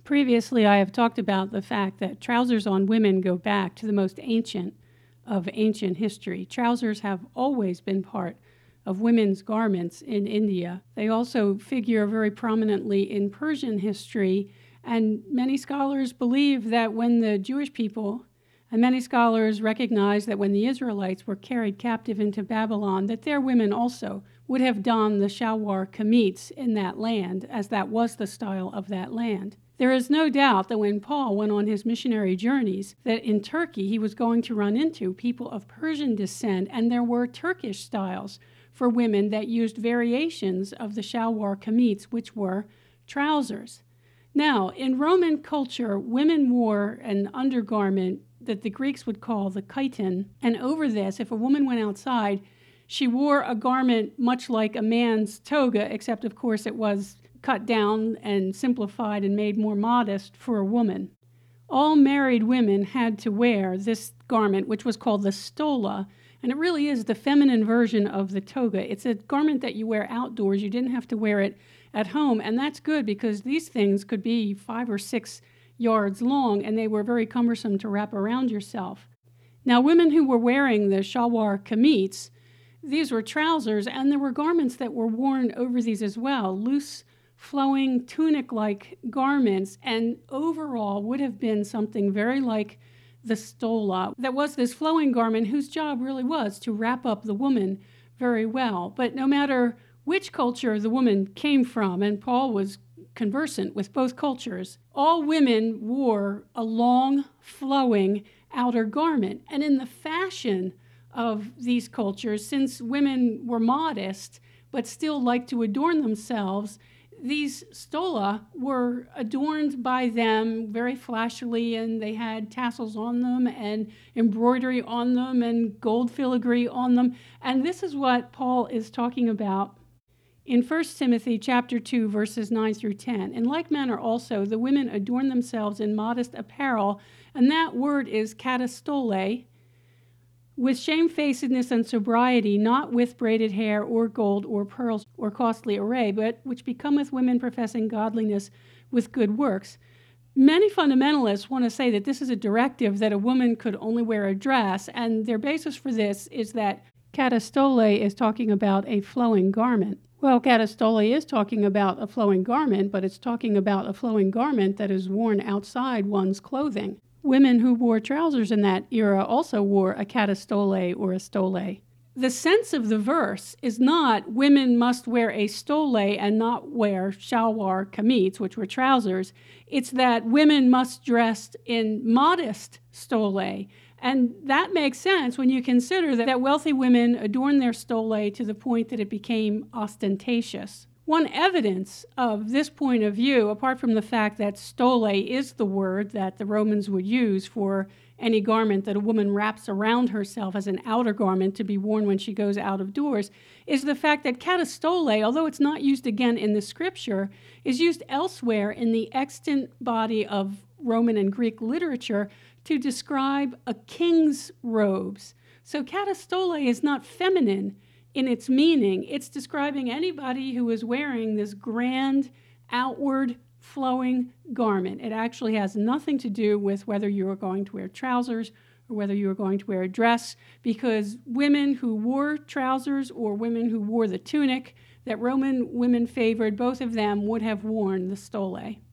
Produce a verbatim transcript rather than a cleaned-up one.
Previously, I have talked about the fact that trousers on women go back to the most ancient of ancient history. Trousers have always been part of women's garments in India. They also figure very prominently in Persian history, and many scholars believe that when the Jewish people, and many scholars recognize that when the Israelites were carried captive into Babylon, that their women also would have donned the shalwar kameez in that land, as that was the style of that land. There is no doubt that when Paul went on his missionary journeys, that in Turkey he was going to run into people of Persian descent, and there were Turkish styles for women that used variations of the shalwar kameez, which were trousers. Now, in Roman culture, women wore an undergarment that the Greeks would call the chiton, and over this, if a woman went outside, she wore a garment much like a man's toga, except of course it was cut down and simplified and made more modest for a woman. All married women had to wear this garment, which was called the stola, and it really is the feminine version of the toga. It's a garment that you wear outdoors. You didn't have to wear it at home, and that's good because these things could be five or six yards long, and they were very cumbersome to wrap around yourself. Now, women who were wearing the shalwar kameez, these were trousers, and there were garments that were worn over these as well, loose, flowing tunic-like garments, and overall would have been something very like the stola. That was this flowing garment whose job really was to wrap up the woman very well. But no matter which culture the woman came from, and Paul was conversant with both cultures, all women wore a long, flowing outer garment. And in the fashion of these cultures, since women were modest but still liked to adorn themselves, these stola were adorned by them very flashily, and they had tassels on them and embroidery on them and gold filigree on them. And this is what Paul is talking about in First Timothy chapter two, verses nine through ten. In like manner also, the women adorn themselves in modest apparel, and that word is katastole, with shamefacedness and sobriety, not with braided hair or gold or pearls or costly array, but which becometh women professing godliness with good works. Many fundamentalists want to say that this is a directive that a woman could only wear a dress, and their basis for this is that katastole is talking about a flowing garment. Well, katastole is talking about a flowing garment, but it's talking about a flowing garment that is worn outside one's clothing. Women who wore trousers in that era also wore a katastole or a stole. The sense of the verse is not women must wear a stole and not wear shalwar kameez, which were trousers. It's that women must dress in modest stole. And that makes sense when you consider that, that wealthy women adorned their stole to the point that it became ostentatious. One evidence of this point of view, apart from the fact that stole is the word that the Romans would use for any garment that a woman wraps around herself as an outer garment to be worn when she goes out of doors, is the fact that katastole, although it's not used again in the scripture, is used elsewhere in the extant body of Roman and Greek literature to describe a king's robes. So katastole is not feminine in its meaning. It's describing anybody who is wearing this grand, outward, flowing garment. It actually has nothing to do with whether you are going to wear trousers or whether you are going to wear a dress, because women who wore trousers or women who wore the tunic that Roman women favored, both of them would have worn the stole.